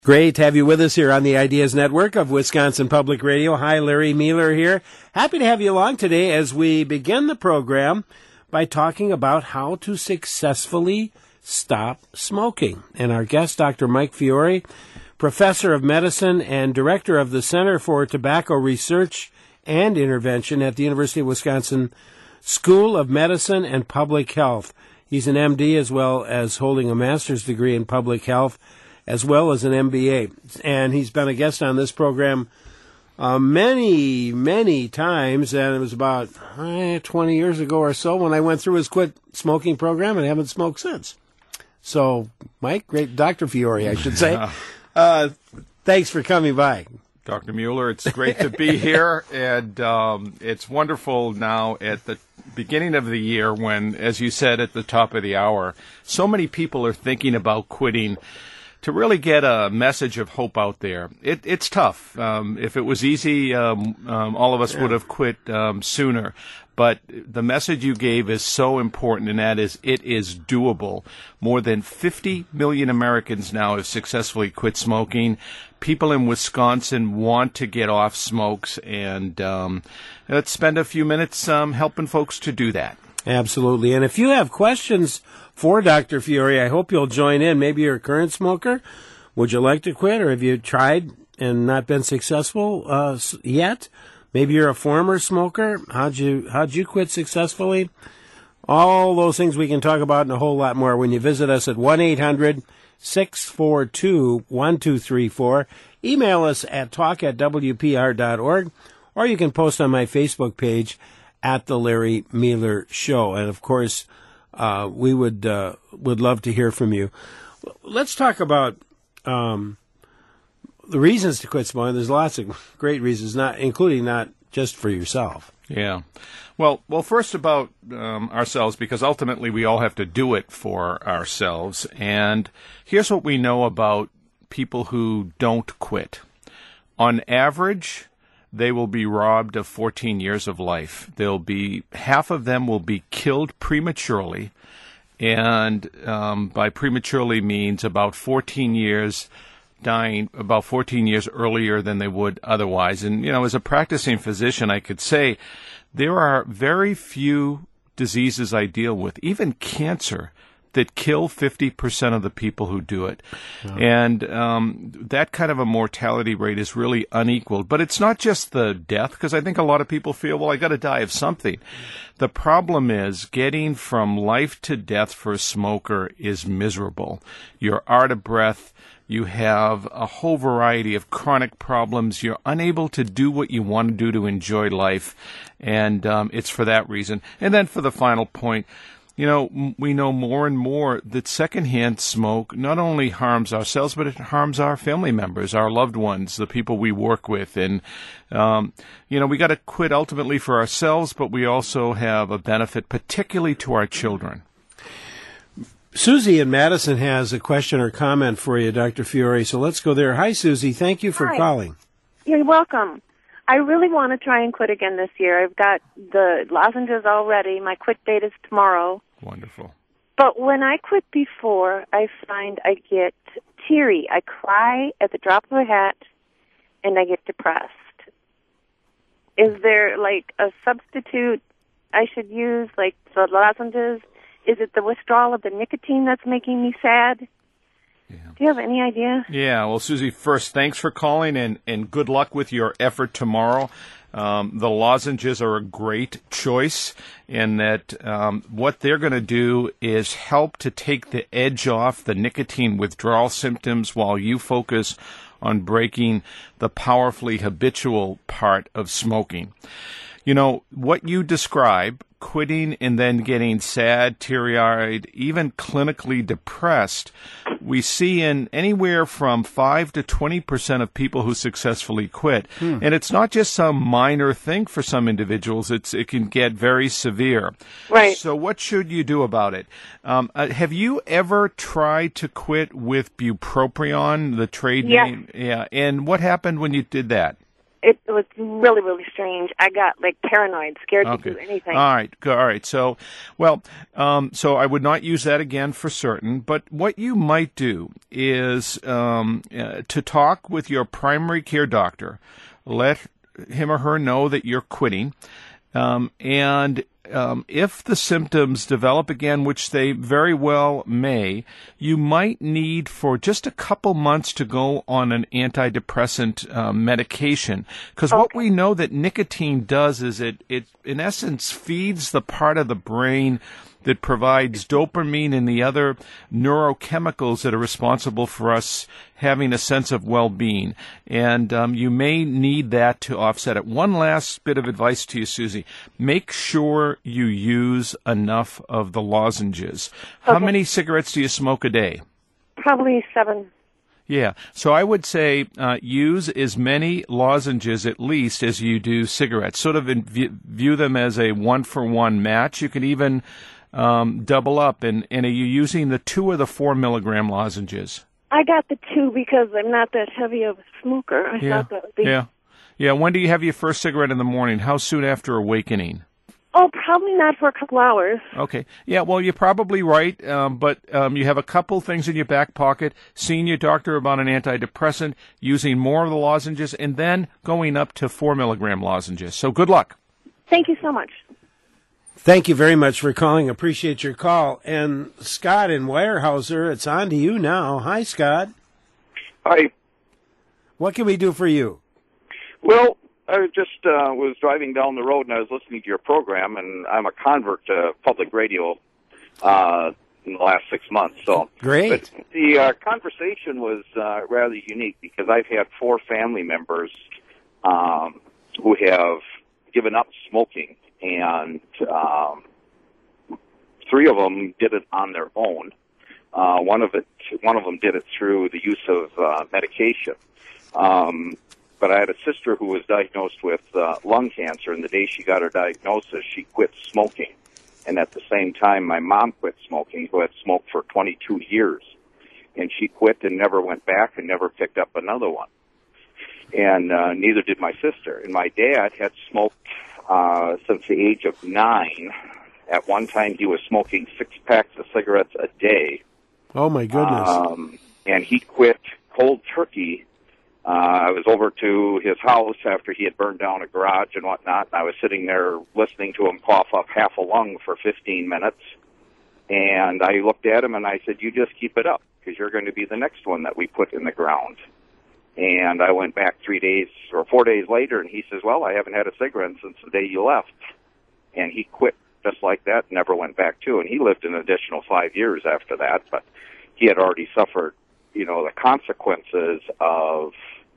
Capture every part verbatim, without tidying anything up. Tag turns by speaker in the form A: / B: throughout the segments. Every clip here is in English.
A: Great to have you with us here on the Ideas Network of Wisconsin Public Radio. Hi, Larry Mueller here. Happy to have you along today as we begin the program by talking about how to successfully stop smoking. And our guest, Doctor Mike Fiore, professor of medicine and director of the Center for Tobacco Research and Intervention at the University of Wisconsin School of Medicine and Public Health. He's an M D as well as holding a master's degree in public health, as well as an M B A. And he's been a guest on this program uh, many, many times, and it was about eh, twenty years ago or so when I went through his quit smoking program and haven't smoked since. So, Mike, great, Doctor Fiore, I should say. Uh, thanks for coming by.
B: Doctor Mueller, it's great to be here, and um, it's wonderful now at the beginning of the year when, as you said at the top of the hour, so many people are thinking about quitting, to really get a message of hope out there. It, it's tough. Um, if it was easy, um, um, all of us yeah. would have quit um, sooner. But the message you gave is so important, and that is it is doable. More than fifty million Americans now have successfully quit smoking. People in Wisconsin want to get off smokes, and um, let's spend a few minutes um, helping folks to do that.
A: Absolutely. And if you have questions for Doctor Fiore, I hope you'll join in. Maybe you're a current smoker. Would you like to quit, or have you tried and not been successful uh, yet? Maybe you're a former smoker. How'd you how'd you quit successfully? All those things we can talk about and a whole lot more when you visit us at one eight hundred six four two one two three four. Email us at talk at w p r dot org, or you can post on my Facebook page at the Larry Mueller Show. And of course, uh, we would uh, would love to hear from you. Let's talk about um, the reasons to quit smoking. There's lots of great reasons, not including not just for yourself.
B: Yeah. Well, well, first about um, ourselves, because ultimately we all have to do it for ourselves. And here's what we know about people who don't quit. On average, they will be robbed of fourteen years of life. They'll be, half of them will be killed prematurely, and um, by prematurely means about fourteen years, dying about fourteen years earlier than they would otherwise. And, you know, as a practicing physician, I could say there are very few diseases I deal with, even cancer, that kill fifty percent of the people who do it. Wow. And um, that kind of a mortality rate is really unequaled. But it's not just the death, because I think a lot of people feel, well, I got to die of something. The problem is getting from life to death for a smoker is miserable. You're out of breath. You have a whole variety of chronic problems. You're unable to do what you want to do to enjoy life. And um, it's for that reason. And then for the final point, you know, we know more and more that secondhand smoke not only harms ourselves, but it harms our family members, our loved ones, the people we work with. And, um, you know, we got to quit ultimately for ourselves, but we also have a benefit, particularly to our children.
A: Susie in Madison has a question or comment for you, Doctor Fiore, so let's go there. Hi, Susie. Thank you for
C: Hi.
A: calling.
C: You're welcome. I really want to try and quit again this year. I've got the lozenges all ready. My quit date is tomorrow.
B: Wonderful.
C: But when I quit before, I find I get teary. I cry at the drop of a hat, and I get depressed. Is there, like, a substitute I should use, like the lozenges? Is it the withdrawal of the nicotine that's making me sad? Yeah. Do you have any idea?
B: Yeah, well, Susie, first, thanks for calling, and, and good luck with your effort tomorrow. Um, the lozenges are a great choice in that um, what they're going to do is help to take the edge off the nicotine withdrawal symptoms while you focus on breaking the powerfully habitual part of smoking. You know, what you describe, quitting and then getting sad, teary-eyed, even clinically depressed, we see in anywhere from five to twenty percent of people who successfully quit. Hmm. And it's not just some minor thing for some individuals. It's It can get very severe.
C: Right.
B: So what should you do about it? Um, uh, have you ever tried to quit with bupropion, the trade
C: yes.
B: name? Yeah. And what happened when you did that?
C: it was really, really strange. I got like paranoid, scared
B: Okay.
C: to do anything.
B: All right. Go- All right. So, well, um, so I would not use that again for certain. But what you might do is um, uh, to talk with your primary care doctor. Let him or her know that you're quitting, um, and um, if the symptoms develop again, which they very well may, you might need for just a couple months to go on an antidepressant uh, medication. Because what
C: Okay.
B: we know that nicotine does is it, it, in essence, feeds the part of the brain that provides dopamine and the other neurochemicals that are responsible for us having a sense of well-being. And um, you may need that to offset it. One last bit of advice to you, Susie. Make sure you use enough of the lozenges. How
C: Okay.
B: many cigarettes do you smoke a day?
C: Probably seven.
B: Yeah. So I would say uh, use as many lozenges at least as you do cigarettes. Sort of in, view, view them as a one-for-one match. You can even um, double up. And, and are you using the two or the four milligram lozenges?
C: I got the two because I'm not that heavy of a smoker. I
B: Yeah.
C: thought that would be...
B: Yeah. Yeah. When do you have your first cigarette in the morning? How soon after awakening?
C: Oh, probably not for a couple hours.
B: Okay. Yeah, well, you're probably right, um, but um, you have a couple things in your back pocket, seeing your doctor about an antidepressant, using more of the lozenges, and then going up to four milligram lozenges. So good luck.
C: Thank you so much.
A: Thank you very much for calling. Appreciate your call. And Scott in Weyerhaeuser, it's on to you now. Hi, Scott.
D: Hi.
A: What can we do for you?
D: Well, I just uh, was driving down the road and I was listening to your program, and I'm a convert to public radio uh, in the last six months. So
A: Great.
D: But the uh, conversation was uh, rather unique because I've had four family members um, who have given up smoking, and um, three of them did it on their own. Uh, one of it, one of them did it through the use of uh, medication. Um, But I had a sister who was diagnosed with uh, lung cancer, and the day she got her diagnosis, she quit smoking. And at the same time, my mom quit smoking, who had smoked for twenty-two years. And she quit and never went back and never picked up another one. And uh, neither did my sister. And my dad had smoked uh, since the age of nine. At one time, he was smoking six packs of cigarettes a day.
A: Oh, my goodness.
D: Um, and he quit cold turkey. Uh, I was over to his house after he had burned down a garage and whatnot. And I was sitting there listening to him cough up half a lung for fifteen minutes. And I looked at him and I said, you just keep it up because you're going to be the next one that we put in the ground. And I went back three days or four days later and he says, well, I haven't had a cigarette since the day you left. And he quit just like that, never went back to. And he lived an additional five years after that, but he had already suffered, you know, the consequences of,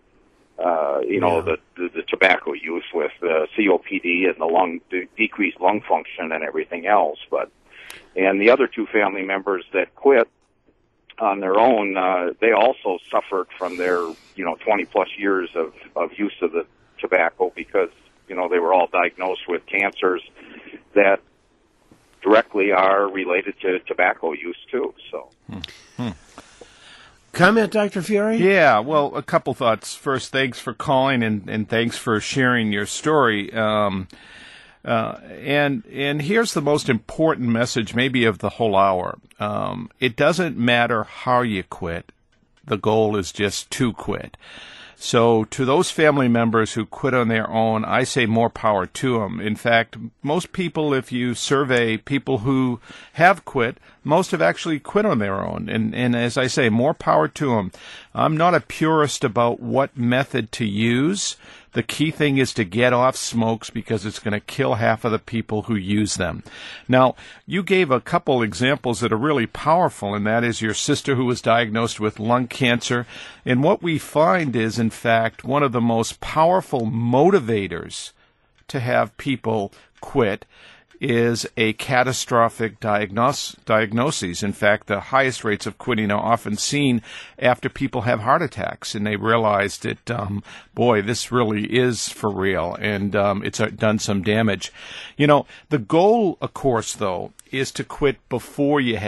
D: uh, you know,
A: Yeah.
D: the, the, the tobacco use with the C O P D and the lung, the decreased lung function and everything else. But, and the other two family members that quit on their own, uh, they also suffered from their, you know, twenty plus years of, of use of the tobacco because, you know, they were all diagnosed with cancers that directly are related to tobacco use too. So.
B: Hmm. Hmm.
A: Comment, Doctor Fiore?
B: Yeah, well, a couple thoughts. First, thanks for calling and, and thanks for sharing your story. Um, uh, and and here's the most important message maybe of the whole hour. Um, it doesn't matter how you quit. The goal is just to quit. So to those family members who quit on their own, I say more power to them. In fact, most people, if you survey people who have quit, most have actually quit on their own. And, and as I say, more power to them. I'm not a purist about what method to use. The key thing is to get off smokes because it's going to kill half of the people who use them. Now, you gave a couple examples that are really powerful, and that is your sister who was diagnosed with lung cancer. And what we find is, in fact, one of the most powerful motivators to have people quit is a catastrophic diagnos- diagnosis. In fact, the highest rates of quitting are often seen after people have heart attacks and they realize that, um, boy, this really is for real and um, it's uh, done some damage. You know, the goal, of course, though, is to quit before you have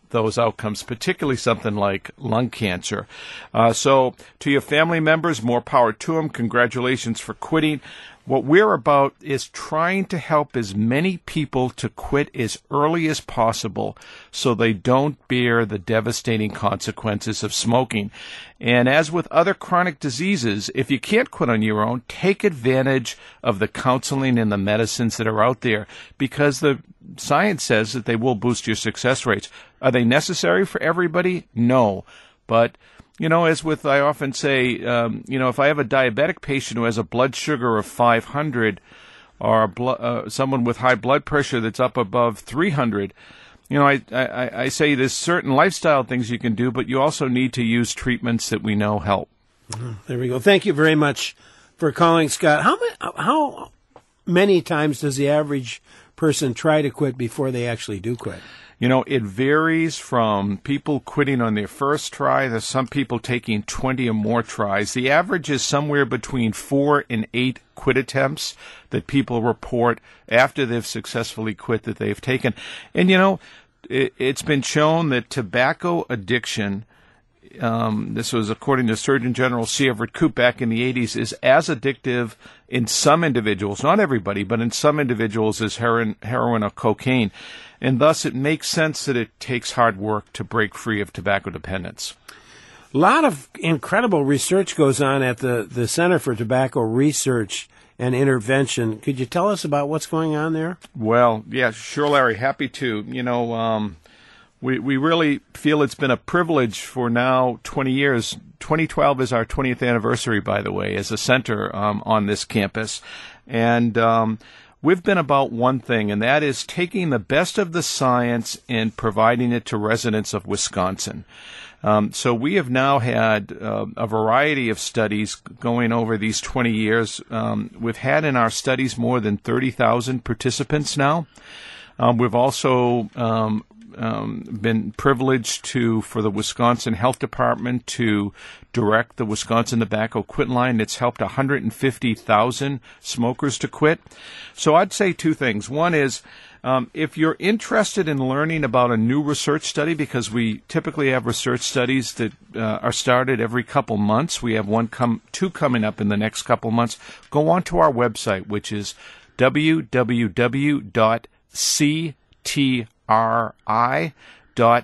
B: those outcomes, particularly something like lung cancer. Uh, so to your family members, more power to them. Congratulations for quitting. What we're about is trying to help as many people to quit as early as possible so they don't bear the devastating consequences of smoking. And as with other chronic diseases, if you can't quit on your own, take advantage of the counseling and the medicines that are out there, because the science says that they will boost your success rates. Are they necessary for everybody? No. But you know, as with, I often say, um, you know, if I have a diabetic patient who has a blood sugar of five hundred, or a blo- uh, someone with high blood pressure that's up above three hundred, you know, I, I, I say there's certain lifestyle things you can do, but you also need to use treatments that we know help.
A: Mm-hmm. There we go. Thank you very much for calling, Scott. How many, how many times does the average person try to quit before they actually do quit?
B: You know, it varies from people quitting on their first try. There's some people taking twenty or more tries. The average is somewhere between four and eight quit attempts that people report after they've successfully quit that they've taken. And, you know, it, it's been shown that tobacco addiction, um, this was according to Surgeon General C. Everett Koop back in the eighties, is as addictive in some individuals, not everybody, but in some individuals as heroin, heroin or cocaine. And thus it makes sense that it takes hard work to break free of tobacco dependence.
A: A lot of incredible research goes on at the, the Center for Tobacco Research and Intervention. Could you tell us about what's going on there?
B: Well, yeah, sure, Larry. Happy to. You know, um, we, we really feel it's been a privilege for now twenty years. twenty twelve is our twentieth anniversary, by the way, as a center um, on this campus. And um we've been about one thing, and that is taking the best of the science and providing it to residents of Wisconsin. Um, so we have now had uh, a variety of studies going over these twenty years. Um, we've had in our studies more than thirty thousand participants now. Um, we've also um, um, been privileged to, for the Wisconsin Health Department, to direct the Wisconsin Tobacco Quit Line. It's helped one hundred fifty thousand smokers to quit. So I'd say two things. One is, um, if you're interested in learning about a new research study, because we typically have research studies that uh, are started every couple months. We have one come, two coming up in the next couple months. Go on to our website, which is w w w dot c t r i dot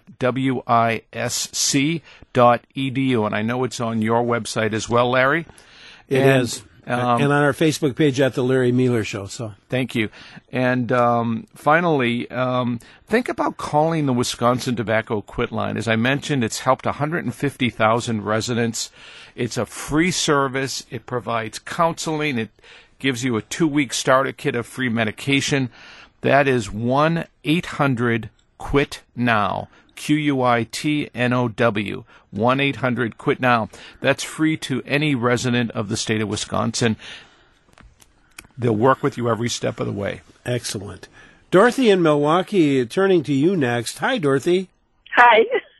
B: wisc dot e d u, and I know it's on your website as well, Larry.
A: It
B: and,
A: is,
B: um,
A: and on our Facebook page at the Larry Mueller Show. So
B: thank you. And um, finally, um, think about calling the Wisconsin Tobacco Quit Line. As I mentioned, it's helped one hundred fifty thousand residents. It's a free service. It provides counseling. It gives you a two-week starter kit of free medication. That is one eight hundred quit now, Q U I T N O W, one eight hundred quit now. That's free to any resident of the state of Wisconsin. They'll work with you every step of the way.
A: Excellent. Dorothy in Milwaukee, turning to you next. Hi, Dorothy.
E: Hi.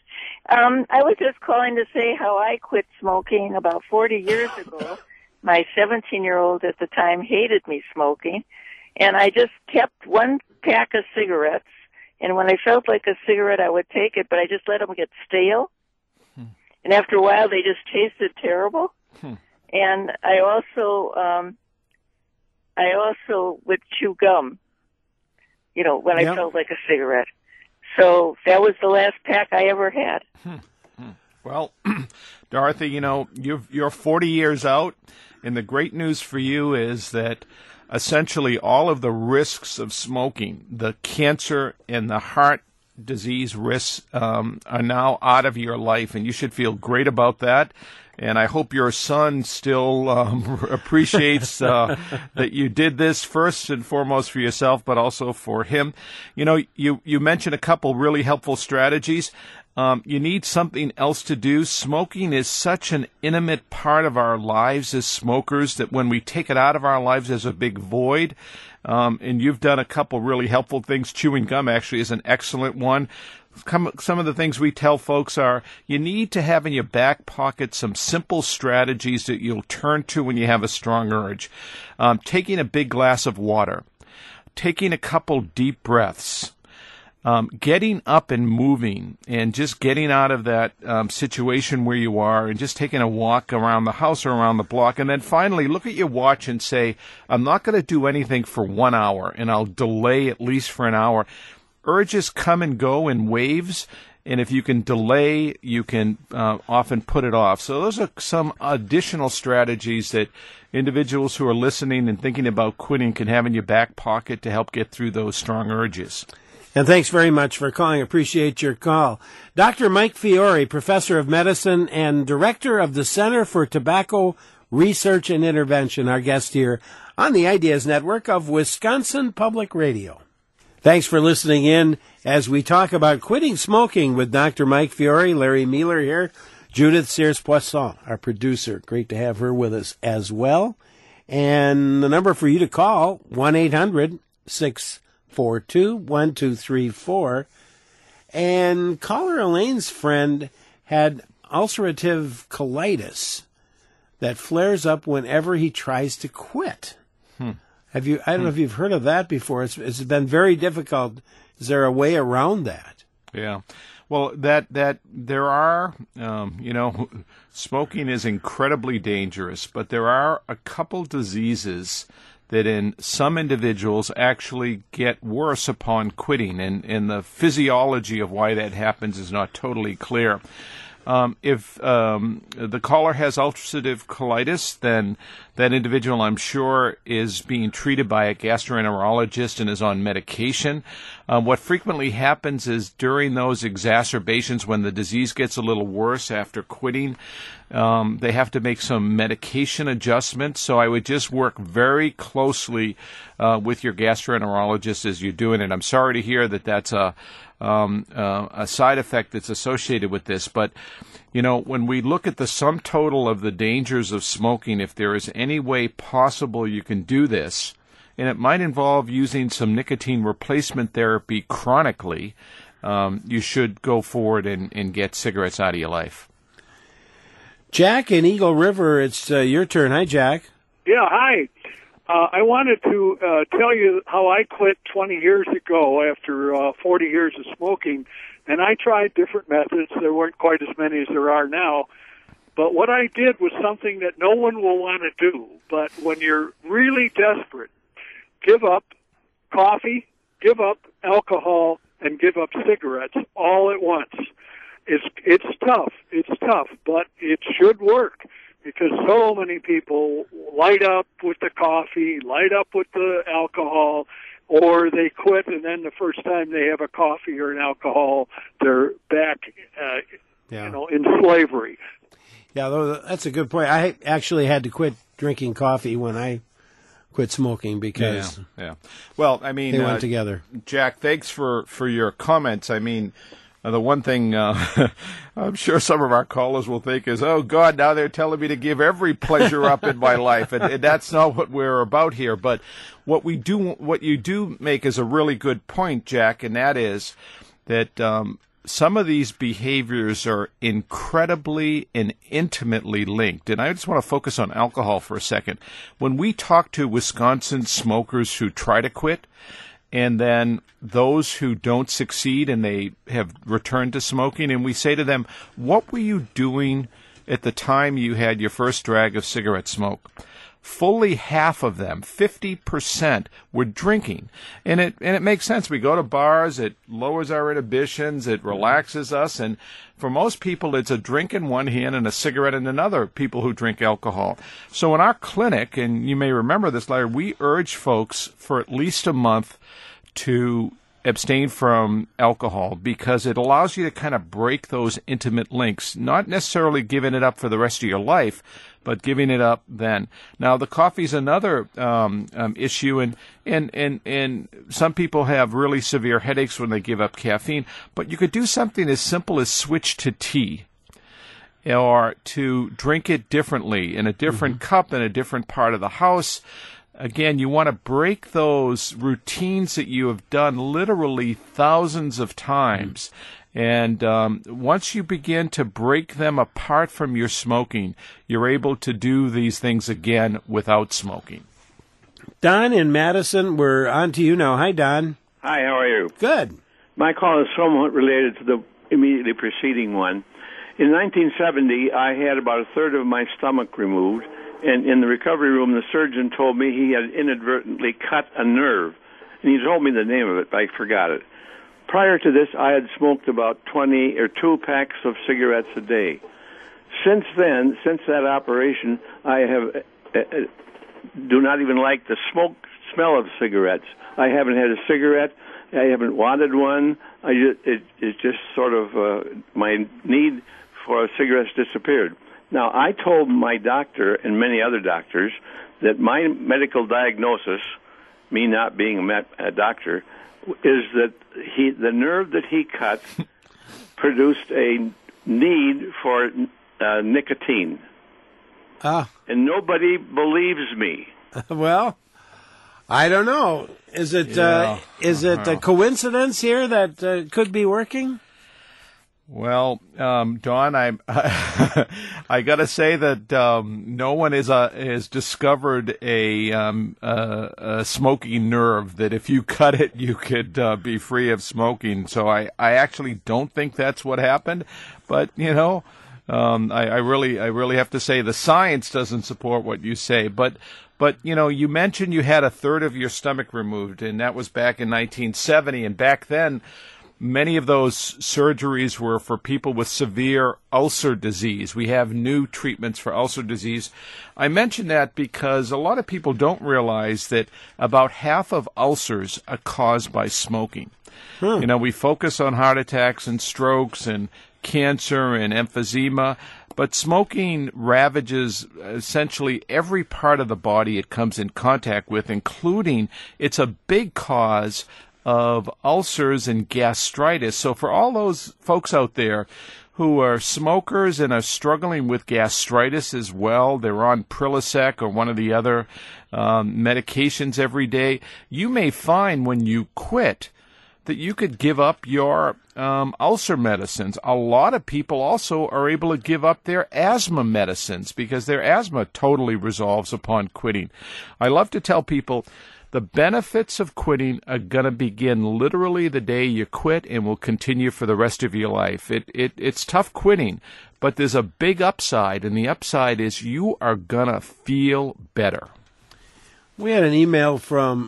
E: Um, I was just calling to say how I quit smoking about forty years ago. My seventeen-year-old at the time hated me smoking, and I just kept one pack of cigarettes, and when I felt like a cigarette, I would take it, but I just let them get stale. Hmm. And after a while, they just tasted terrible. Hmm. And I also, um, I also would chew gum, you know, when yep. I felt like a cigarette. So that was the last pack I ever had.
B: Hmm. Hmm. Well, Dorothy, you know, you've, you're forty years out, and the great news for you is that essentially all of the risks of smoking, the cancer and the heart disease risks, um, are now out of your life, and you should feel great about that. And I hope your son still um, appreciates uh, that you did this first and foremost for yourself, but also for him. You know, you, you mentioned a couple really helpful strategies. Um, you need something else to do. Smoking is such an intimate part of our lives as smokers that when we take it out of our lives, there's a big void. Um, and you've done a couple really helpful things. Chewing gum actually is an excellent one. Some of the things we tell folks are you need to have in your back pocket some simple strategies that you'll turn to when you have a strong urge. Um, taking a big glass of water, taking a couple deep breaths, um, getting up and moving and just getting out of that um, situation where you are and just taking a walk around the house or around the block. And then finally look at your watch and say, I'm not going to do anything for one hour, and I'll delay at least for an hour. Urges come and go in waves. And if you can delay, you can uh, often put it off. So those are some additional strategies that individuals who are listening and thinking about quitting can have in your back pocket to help get through those strong urges.
A: And thanks very much for calling. Appreciate your call. Doctor Mike Fiore, professor of medicine and director of the Center for Tobacco Research and Intervention, our guest here on the Ideas Network of Wisconsin Public Radio. Thanks for listening in as we talk about quitting smoking with Doctor Mike Fiore, Larry Mealer here, Judith Sears-Poisson, our producer. Great to have her with us as well. And the number for you to call, one eight hundred six four two one two three four. And caller Elaine's friend had ulcerative colitis that flares up whenever he tries to quit. Hmm. Have you? I don't know if you've heard of that before. It's it's been very difficult. Is there a way around that?
B: Yeah. Well, that that there are, um, you know, smoking is incredibly dangerous, but there are a couple diseases that in some individuals actually get worse upon quitting, and, and the physiology of why that happens is not totally clear. Um, if um, the caller has ulcerative colitis, then that individual, I'm sure, is being treated by a gastroenterologist and is on medication. Um, what frequently happens is during those exacerbations, when the disease gets a little worse after quitting, um, they have to make some medication adjustments. So I would just work very closely uh, with your gastroenterologist as you're doing it. I'm sorry to hear that that's a Um, uh, a side effect that's associated with this. But, you know, when we look at the sum total of the dangers of smoking, if there is any way possible you can do this, and it might involve using some nicotine replacement therapy chronically, um, you should go forward and, and get cigarettes out of your life.
A: Jack in Eagle River, it's uh, your turn. Hi, Jack.
F: Yeah, hi. Uh, I wanted to uh, tell you how I quit twenty years ago after uh, forty years of smoking, and I tried different methods. There weren't quite as many as there are now, but what I did was something that no one will want to do. But when you're really desperate, give up coffee, give up alcohol, and give up cigarettes all at once. It's it's tough. It's tough, but it should work. Because so many people light up with the coffee, light up with the alcohol, or they quit, and then the first time they have a coffee or an alcohol, they're back, uh, yeah. you know, in slavery.
A: Yeah, that's a good point. I actually had to quit drinking coffee when I quit smoking because
B: yeah, yeah. Well, I mean,
A: they went
B: uh,
A: together.
B: Jack, thanks for, for your comments. I mean, Uh, the one thing uh, I'm sure some of our callers will think is, oh, God, now they're telling me to give every pleasure up in my life. And, and that's not what we're about here. But what we do, what you do make is a really good point, Jack, and that is that um, some of these behaviors are incredibly and intimately linked. And I just want to focus on alcohol for a second. When we talk to Wisconsin smokers who try to quit, and then those who don't succeed and they have returned to smoking, and we say to them, what were you doing at the time you had your first drag of cigarette smoke? Fully half of them, fifty percent, were drinking. And it and it makes sense. We go to bars, it lowers our inhibitions, it relaxes us, and for most people it's a drink in one hand and a cigarette in another, people who drink alcohol. So in our clinic, and you may remember this, Larry, we urge folks for at least a month to abstain from alcohol because it allows you to kind of break those intimate links, not necessarily giving it up for the rest of your life, but giving it up then. Now, the coffee's another um, um, issue, and, and, and, and some people have really severe headaches when they give up caffeine, but you could do something as simple as switch to tea or to drink it differently in a different mm-hmm. cup in a different part of the house. Again, you want to break those routines that you have done literally thousands of times. And um, once you begin to break them apart from your smoking, you're able to do these things again without smoking.
A: Don in Madison, we're on to you now. Hi, Don.
G: Hi, how are you?
A: Good.
G: My call is somewhat related to the immediately preceding one. In nineteen seventy, I had about a third of my stomach removed, and in the recovery room, the surgeon told me he had inadvertently cut a nerve, and he told me the name of it, but I forgot it. Prior to this, I had smoked about twenty or two packs of cigarettes a day. Since then, since that operation, I have uh, uh, do not even like the smoke smell of cigarettes. I haven't had a cigarette. I haven't wanted one. I just, it, it's just sort of uh, my need for cigarettes disappeared. Now, I told my doctor and many other doctors that my medical diagnosis, me not being a, met, a doctor, is that he the nerve that he cut produced a need for uh, nicotine.
A: Ah.
G: And nobody believes me.
A: Well, I don't know. Is it
B: Yeah.
A: uh, is it a coincidence here that uh, could be working?
B: Well, um, Don, I I got to say that um, no one is uh, has discovered a, um, a, a smoking nerve that if you cut it, you could uh, be free of smoking. So I, I actually don't think that's what happened. But you know, um, I, I really I really have to say the science doesn't support what you say. But but you know, you mentioned you had a third of your stomach removed, and that was back in nineteen seventy, and back then, many of those surgeries were for people with severe ulcer disease. We have new treatments for ulcer disease. I mention that because a lot of people don't realize that about half of ulcers are caused by smoking. Hmm. You know, we focus on heart attacks and strokes and cancer and emphysema, but smoking ravages essentially every part of the body it comes in contact with, including it's a big cause of ulcers and gastritis. So for all those folks out there who are smokers and are struggling with gastritis as well, they're on Prilosec or one of the other um, medications every day, you may find when you quit that you could give up your um, ulcer medicines. A lot of people also are able to give up their asthma medicines because their asthma totally resolves upon quitting. I love to tell people the benefits of quitting are going to begin literally the day you quit and will continue for the rest of your life. It, it It's tough quitting, but there's a big upside, and the upside is you are going to feel better.
A: We had an email from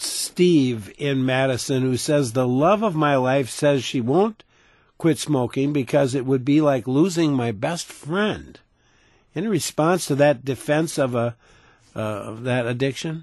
A: Steve in Madison who says, the love of my life says she won't quit smoking because it would be like losing my best friend. Any response to that defense of a uh, of that addiction?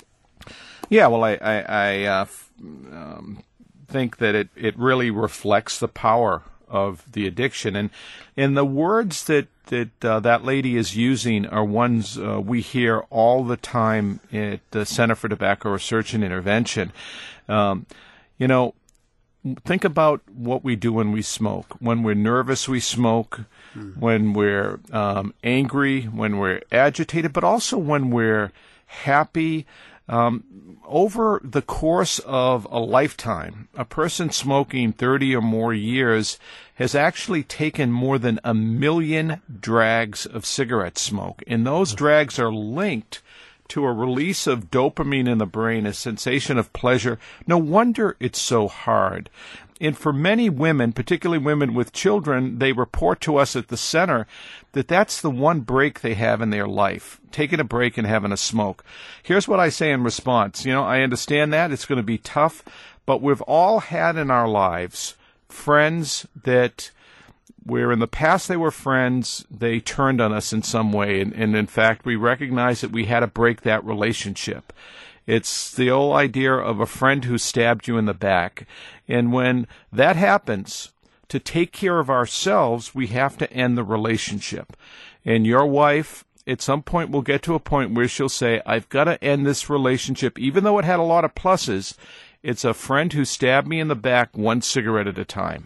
B: Yeah, well, I, I, I uh, um, think that it, it really reflects the power of the addiction. And and the words that that uh, that lady is using are ones uh, we hear all the time at the Center for Tobacco Research and Intervention. Um, you know, think about what we do when we smoke. When we're nervous, we smoke. Mm. When we're um, angry, when we're agitated, but also when we're happy. Um, over the course of a lifetime, a person smoking thirty or more years has actually taken more than a million drags of cigarette smoke. And those drags are linked to a release of dopamine in the brain, a sensation of pleasure. No wonder it's so hard. And for many women, particularly women with children, they report to us at the center that that's the one break they have in their life, taking a break and having a smoke. Here's what I say in response. You know, I understand that. It's going to be tough, but we've all had in our lives friends that where in the past they were friends, they turned on us in some way, and, and in fact, we recognize that we had to break that relationship. It's the old idea of a friend who stabbed you in the back. And when that happens, to take care of ourselves, we have to end the relationship. And your wife, at some point, will get to a point where she'll say, I've got to end this relationship. Even though it had a lot of pluses, it's a friend who stabbed me in the back one cigarette at a time.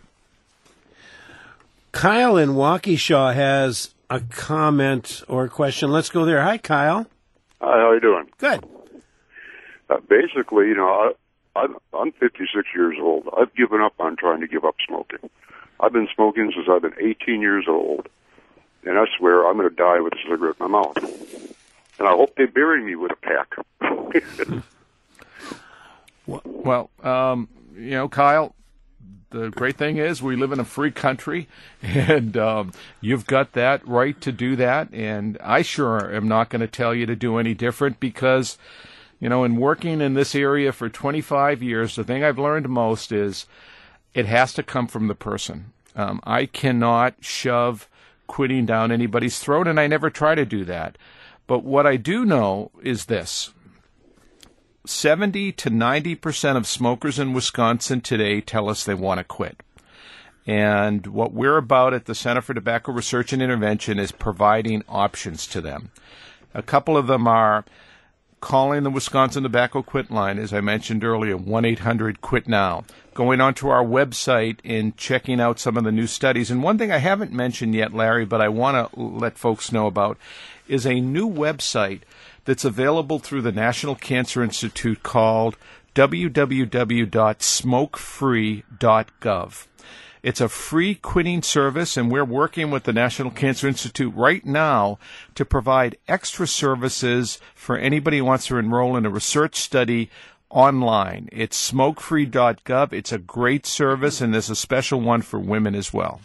A: Kyle in Waukesha has a comment or a question. Let's go there. Hi, Kyle.
H: Hi, how you doing?
A: Good.
H: Uh, basically, you know, I, I'm, I'm fifty-six years old. I've given up on trying to give up smoking. I've been smoking since I've been eighteen years old, and I swear I'm going to die with a cigarette in my mouth. And I hope they bury me with a pack.
B: Well, um, you know, Kyle, the great thing is we live in a free country, and um, you've got that right to do that. And I sure am not going to tell you to do any different because, you know, in working in this area for twenty-five years, the thing I've learned most is it has to come from the person. Um, I cannot shove quitting down anybody's throat, and I never try to do that. But what I do know is this. seventy to ninety percent of smokers in Wisconsin today tell us they want to quit. And what we're about at the Center for Tobacco Research and Intervention is providing options to them. A couple of them are calling the Wisconsin Tobacco Quit line, as I mentioned earlier, one eight hundred quit now. Going onto our website and checking out some of the new studies. And one thing I haven't mentioned yet, Larry, but I want to let folks know about, is a new website that's available through the National Cancer Institute called w w w dot smoke free dot gov. It's a free quitting service, and we're working with the National Cancer Institute right now to provide extra services for anybody who wants to enroll in a research study online. It's smoke free dot gov. It's a great service, and there's a special one for women as well.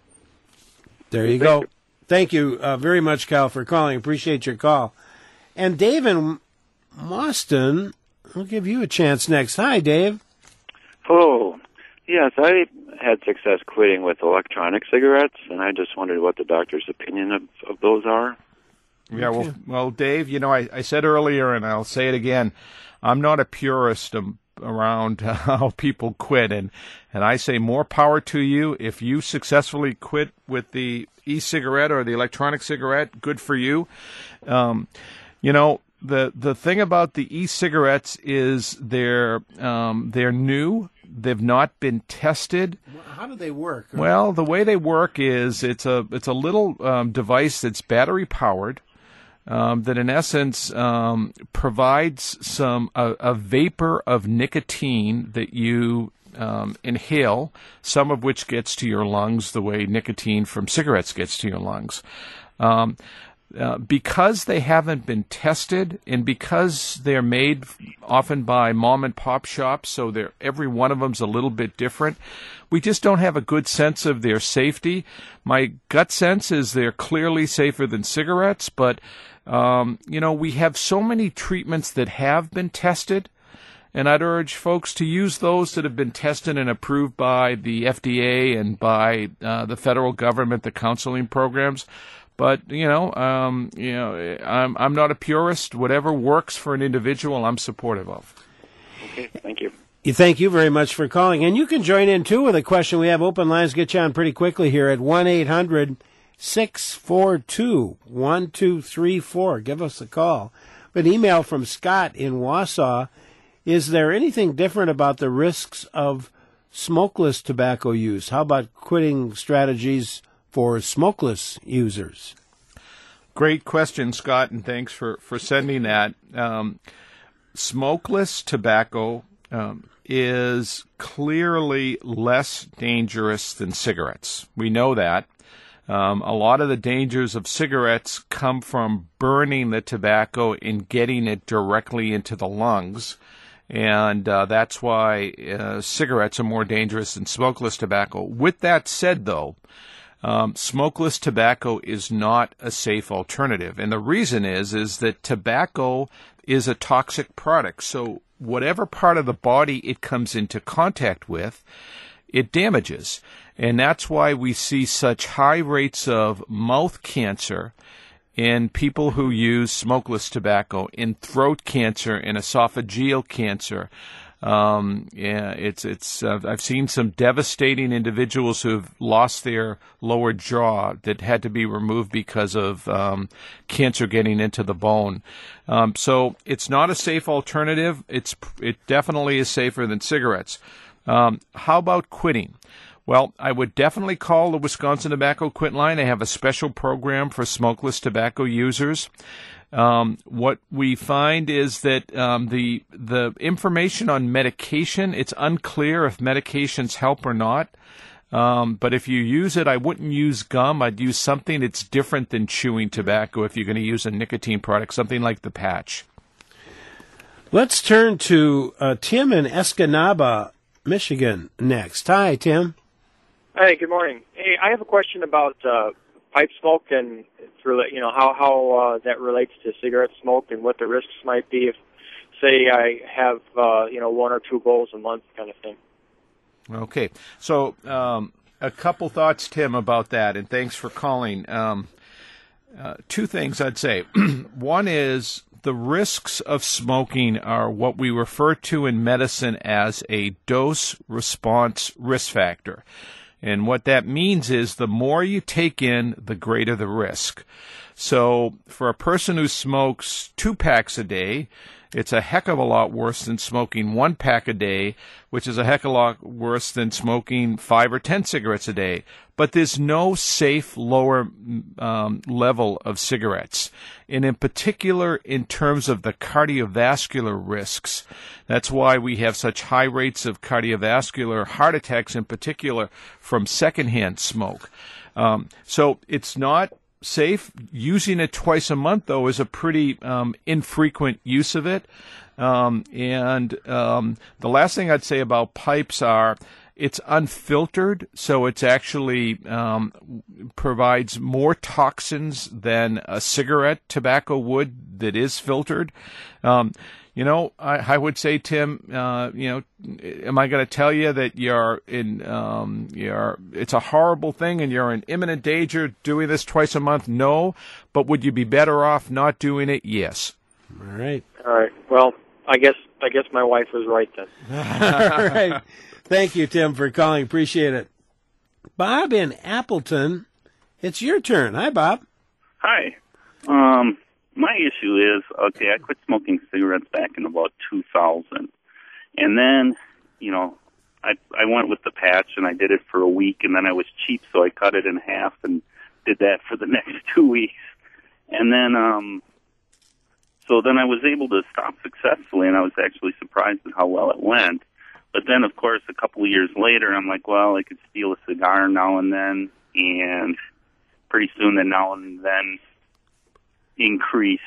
A: There you go. Thank you uh, very much, Cal, for calling. Appreciate your call. And Dave in Boston, I'll give you a chance next. Hi, Dave.
I: Hello. Yes, I had success quitting with electronic cigarettes, and I just wondered what the doctor's opinion of, of those are.
B: Yeah, well, well, Dave, you know, I, I said earlier, and I'll say it again, I'm not a purist um, around how people quit, and, and I say more power to you. If you successfully quit with the e-cigarette or the electronic cigarette, good for you. Um, you know, the the thing about the e-cigarettes is they're um, they're new. They've not been tested.
A: How do they work?
B: Well, the way they work is it's a it's a little um, device that's battery powered. Um, that in essence um, provides some a, a vapor of nicotine that you um, inhale, some of which gets to your lungs the way nicotine from cigarettes gets to your lungs. Um, uh, because they haven't been tested, and because they're made often by mom and pop shops, so they're every one of them's a little bit different. We just don't have a good sense of their safety. My gut sense is they're clearly safer than cigarettes, but Um, you know, we have so many treatments that have been tested, and I'd urge folks to use those that have been tested and approved by the F D A and by uh, the federal government, the counseling programs. But, you know, um, you know, I'm, I'm not a purist. Whatever works for an individual, I'm supportive of.
I: Okay, thank you.
A: Thank you very much for calling. And you can join in, too, with a question. We have open lines. Get you on pretty quickly here at one eight hundred six four two one two three four. Give us a call. An email from Scott in Wausau. Is there anything different about the risks of smokeless tobacco use? How about quitting strategies for smokeless users?
B: Great question, Scott, and thanks for, for sending that. Um, smokeless tobacco um, is clearly less dangerous than cigarettes. We know that. Um, a lot of the dangers of cigarettes come from burning the tobacco and getting it directly into the lungs. And uh, that's why uh, cigarettes are more dangerous than smokeless tobacco. With that said, though, um, smokeless tobacco is not a safe alternative. And the reason is, is that tobacco is a toxic product. So whatever part of the body it comes into contact with, it damages. And that's why we see such high rates of mouth cancer in people who use smokeless tobacco, in throat cancer, in esophageal cancer. Um, yeah, it's it's. Uh, I've seen some devastating individuals who've lost their lower jaw that had to be removed because of um, cancer getting into the bone. Um, so it's not a safe alternative. It's it definitely is safer than cigarettes. Um, how about quitting? Well, I would definitely call the Wisconsin Tobacco Quit line. They have a special program for smokeless tobacco users. Um, what we find is that um, the the information on medication, it's unclear if medications help or not. Um, but if you use it, I wouldn't use gum. I'd use something that's different than chewing tobacco if you're going to use a nicotine product, something like the patch.
A: Let's turn to uh, Tim in Escanaba. Michigan next. Hi, Tim.
J: Hey, good morning. Hey, I have a question about uh, pipe smoke and it's rela- you know how how uh, that relates to cigarette smoke and what the risks might be if, say, I have uh, you know one or two bowls a month, kind of thing.
B: Okay, so um, a couple thoughts, Tim, about that, and thanks for calling. Um, uh, two things I'd say. One is the risks of smoking are what we refer to in medicine as a dose-response risk factor. And what that means is the more you take in, the greater the risk. So for a person who smokes two packs a day, it's a heck of a lot worse than smoking one pack a day, which is a heck of a lot worse than smoking five or ten cigarettes a day. But there's no safe lower um, level of cigarettes. And in particular, in terms of the cardiovascular risks, that's why we have such high rates of cardiovascular heart attacks in particular from secondhand smoke. Um, so it's not safe. Using it twice a month, though, is a pretty um, infrequent use of it. Um, and um, the last thing I'd say about pipes are it's unfiltered, so it's actually um, provides more toxins than a cigarette tobacco would that is filtered. Um, You know, I, I would say, Tim, uh, you know, am I going to tell you that you're in, um, you're, it's a horrible thing and you're in imminent danger doing this twice a month? No. But would you be better off not doing it? Yes.
A: All right.
J: All right. Well, I guess I guess my wife was right then.
A: All right. Thank you, Tim, for calling. Appreciate it. Bob in Appleton, it's your turn. Hi, Bob.
K: Hi. Um... My issue is, okay, I quit smoking cigarettes back in about two thousand. And then, you know, I I went with the patch and I did it for a week, and then I was cheap, so I cut it in half and did that for the next two weeks. And then, um, so then I was able to stop successfully, and I was actually surprised at how well it went. But then, of course, a couple of years later, I'm like, well, I could steal a cigar now and then, and pretty soon the now and then increased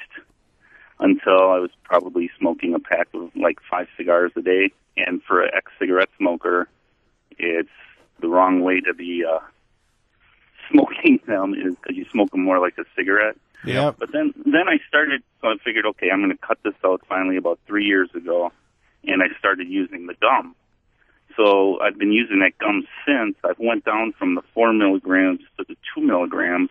K: until I was probably smoking a pack of like five cigars a day. And for an ex-cigarette smoker, it's the wrong way to be uh, smoking them, is because you smoke them more like a cigarette.
A: Yeah.
K: But then, then I started, so I figured, okay, I'm going to cut this out finally about three years ago, and I started using the gum. So I've been using that gum since. I've went down from the four milligrams to the two milligrams,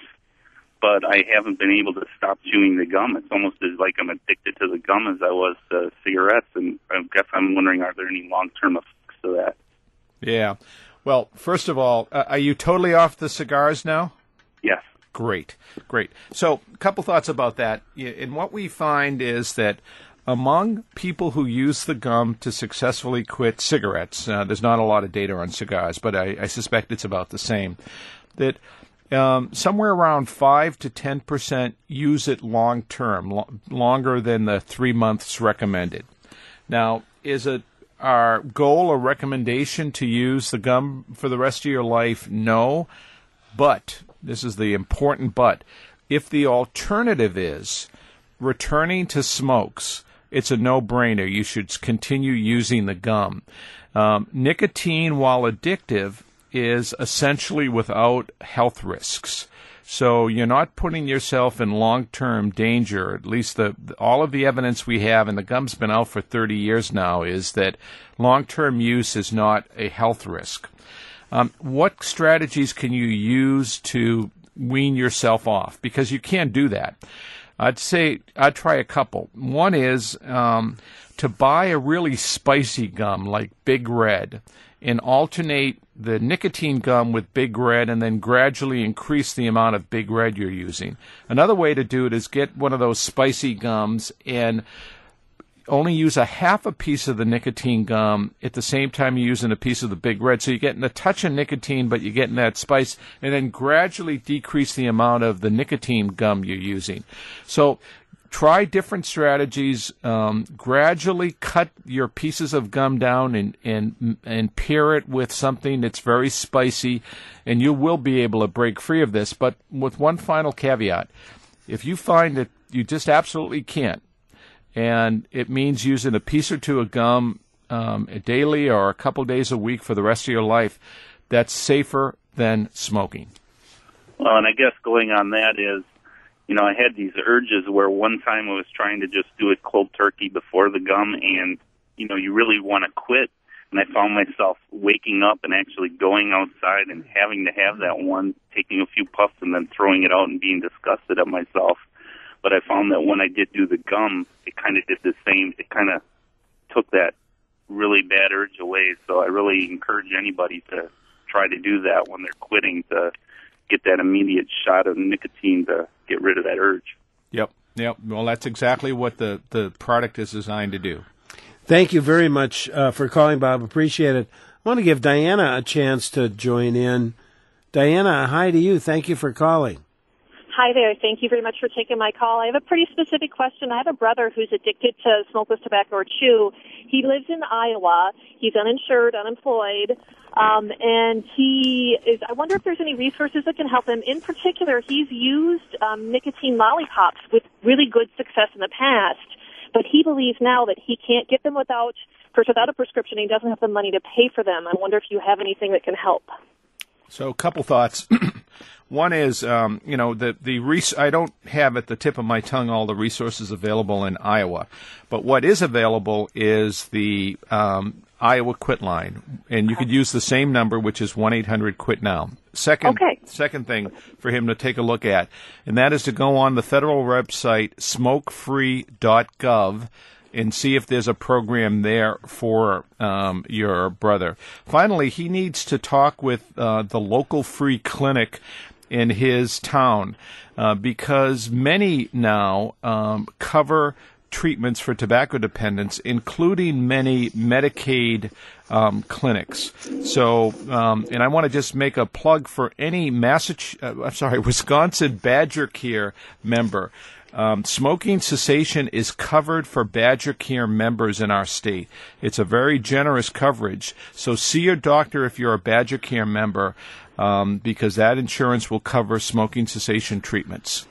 K: but I haven't been able to stop chewing the gum. It's almost as like I'm addicted to the gum as I was to cigarettes, and I guess I'm wondering, are there any long-term effects to that?
B: Yeah. Well, first of all, uh, are you totally off the cigars now?
K: Yes.
B: Great, great. So a couple thoughts about that. And what we find is that among people who use the gum to successfully quit cigarettes, uh, there's not a lot of data on cigars, but I, I suspect it's about the same, that Um, somewhere around five to ten percent use it long term, lo- longer than the three months recommended. Now, is it our goal or recommendation to use the gum for the rest of your life? No. But, this is the important but, if the alternative is returning to smokes, it's a no-brainer. You should continue using the gum. Um, nicotine, while addictive, is essentially without health risks. So you're not putting yourself in long-term danger. At least the all of the evidence we have, and the gum's been out for thirty years now, is that long-term use is not a health risk. Um, what strategies can you use to wean yourself off? Because you can't do that. I'd say I'd try a couple. One is um, to buy a really spicy gum like Big Red and alternate the nicotine gum with Big Red and then gradually increase the amount of Big Red you're using. Another way to do it is get one of those spicy gums and only use a half a piece of the nicotine gum at the same time you're using a piece of the Big Red. So you're getting a touch of nicotine, but you're getting that spice, and then gradually decrease the amount of the nicotine gum you're using. So try different strategies. Um, gradually cut your pieces of gum down and, and and pair it with something that's very spicy, and you will be able to break free of this. But with one final caveat, if you find that you just absolutely can't, and it means using a piece or two of gum um, daily or a couple days a week for the rest of your life, that's safer than smoking.
K: Well, and I guess going on that is, you know, I had these urges where one time I was trying to just do it cold turkey before the gum, and, you know, you really want to quit. And I found myself waking up and actually going outside and having to have that one, taking a few puffs and then throwing it out and being disgusted at myself. But I found that when I did do the gum, it kind of did the same. It kind of took that really bad urge away. So I really encourage anybody to try to do that when they're quitting, to get that immediate shot of nicotine to get rid of that urge.
B: Yep, yep. Well, that's exactly what the, the product is designed to do.
A: Thank you very much uh, for calling, Bob. Appreciate it. I want to give Diana a chance to join in. Diana, hi to you. Thank you for calling.
L: Hi there. Thank you very much for taking my call. I have a pretty specific question. I have a brother who's addicted to smokeless tobacco or chew. He lives in Iowa. He's uninsured, unemployed, um, and he is. I wonder if there's any resources that can help him. In particular, he's used um, nicotine lollipops with really good success in the past, but he believes now that he can't get them without, first, without a prescription. He doesn't have the money to pay for them. I wonder if you have anything that can help.
B: So a couple thoughts. One is, um, you know, the, the res- I don't have at the tip of my tongue all the resources available in Iowa, but what is available is the um, Iowa Quit Line, and you could use the same number, which is one eight hundred quit now. Second,
L: okay.
B: second thing for him to take a look at, and that is to go on the federal website, smoke free dot gov, and see if there's a program there for um, your brother. Finally, he needs to talk with uh, the local free clinic in his town uh, because many now um, cover treatments for tobacco dependence, including many Medicaid um, clinics. So, um, and I want to just make a plug for any Massachusetts, uh, I'm sorry, Wisconsin Badger Care member. Um, smoking cessation is covered for Badger Care members in our state. It's a very generous coverage. So see your doctor if you're a Badger Care member, um, because that insurance will cover smoking cessation treatments.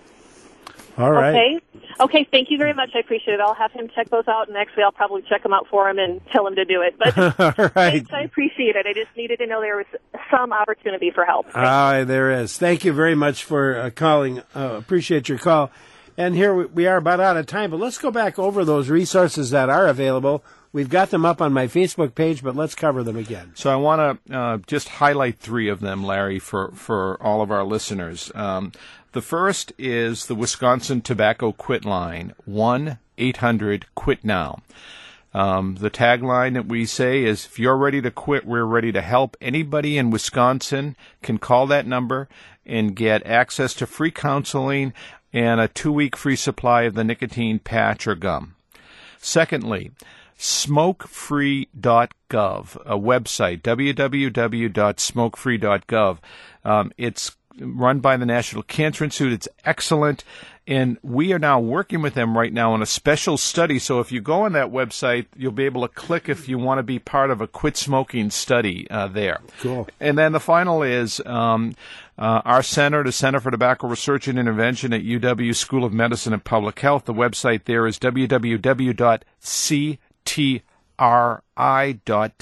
A: All right.
L: Okay. Okay, thank you very much. I appreciate it. I'll have him check those out, and actually I'll probably check them out for him and tell him to do it. But
A: All right.
L: Thanks, I appreciate it. I just needed to know there was some opportunity for help.
A: Ah, there is. Thank you very much for uh, calling. Uh, appreciate your call. And here we are about out of time, but let's go back over those resources that are available. We've got them up on my Facebook page, but let's cover them again.
B: So I want to uh, just highlight three of them, Larry, for, for all of our listeners. Um, the first is the Wisconsin Tobacco Quit Line, one eight hundred quit now. Um, the tagline that we say is, if you're ready to quit, we're ready to help. Anybody in Wisconsin can call that number and get access to free counseling and a two-week free supply of the nicotine patch or gum. Secondly, smoke free dot gov, a website, w w w dot smoke free dot gov. Um, it's run by the National Cancer Institute. It's excellent, and we are now working with them right now on a special study. So if you go on that website, you'll be able to click if you want to be part of a quit smoking study uh, there.
A: Cool.
B: And then the final is um, uh, our center, the Center for Tobacco Research and Intervention at U W School of Medicine and Public Health. The website there is w w w dot c t r i dot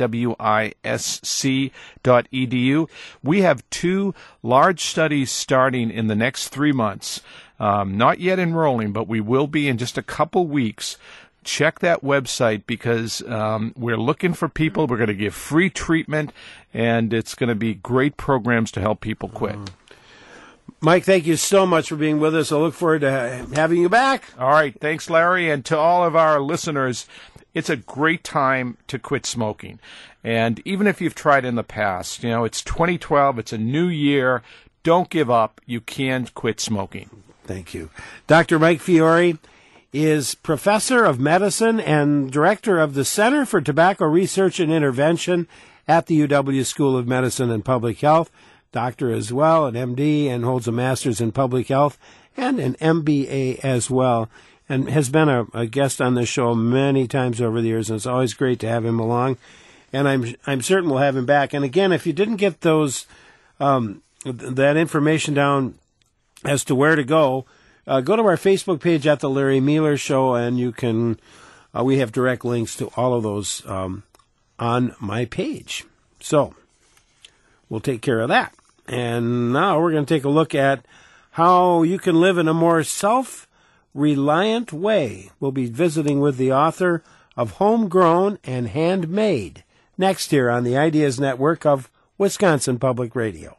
B: wisc dot e d u. We have two large studies starting in the next three months. Um, not yet enrolling, but we will be in just a couple weeks. Check that website because um, we're looking for people. We're going to give free treatment, and it's going to be great programs to help people quit. Mm.
A: Mike, thank you so much for being with us. I look forward to ha- having you back.
B: All right. Thanks, Larry. And to all of our listeners, it's a great time to quit smoking. And even if you've tried in the past, you know, it's twenty twelve, it's a new year. Don't give up. You can quit smoking.
A: Thank you. Doctor Mike Fiore is professor of medicine and director of the Center for Tobacco Research and Intervention at the U W School of Medicine and Public Health. Doctor as well, an M D, and holds a master's in public health and an M B A as well, and has been a, a guest on this show many times over the years, and it's always great to have him along. And I'm I'm certain we'll have him back. And again, if you didn't get those um, that information down as to where to go, uh, go to our Facebook page at the Larry Mealer Show, and you can Uh, we have direct links to all of those um, on my page. So we'll take care of that. And now we're going to take a look at how you can live in a more self-reliant way. We'll be visiting with the author of Homegrown and Handmade next here on the Ideas Network of Wisconsin Public Radio.